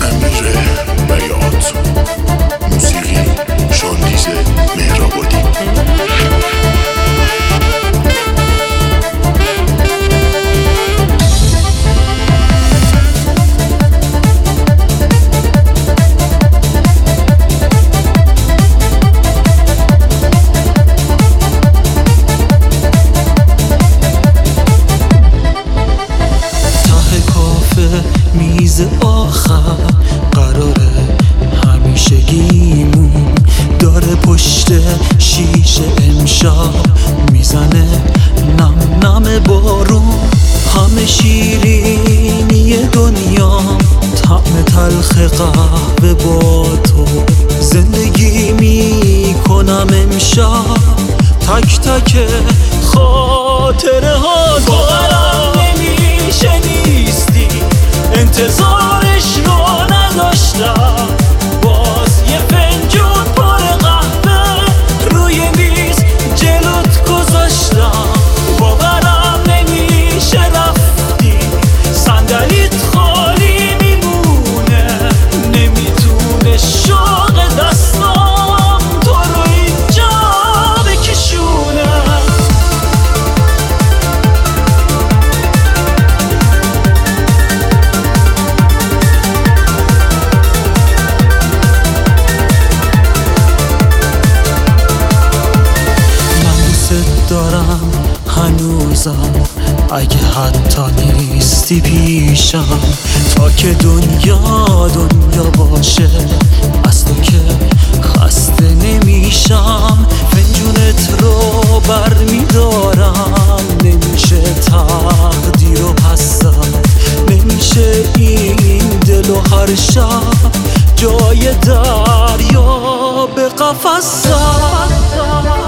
امیر بیات، موسیقی شاندیز مهرآبادی. میز آخر قراره همیشگیمون داره پشت شیشه امشب میزنه نم نم بارون. همه شیرینی دنیا طعم تلخ قهوه با تو. زندگی میکنم امشب تک تک خاطره ها. باورم نمیشه نیستی، انتظارش رو نداشتم. باز یه فنجون پر قهوه روی میز جلوت گذاشتم. باورم نمیشه رفتی، صندلیت خالی میمونه. نمیتونه شوق دستام تو رو اینجا بکشونه. دارم هنوزم اگه حتی نیستی پیشم. تا که دنیا باشه از تو که خسته نمیشم. فنجونت رو بر میدارم، نمیشه تقدیر رو پس زد. نمیشه این دل و هر شب جای دریا به قفس زد.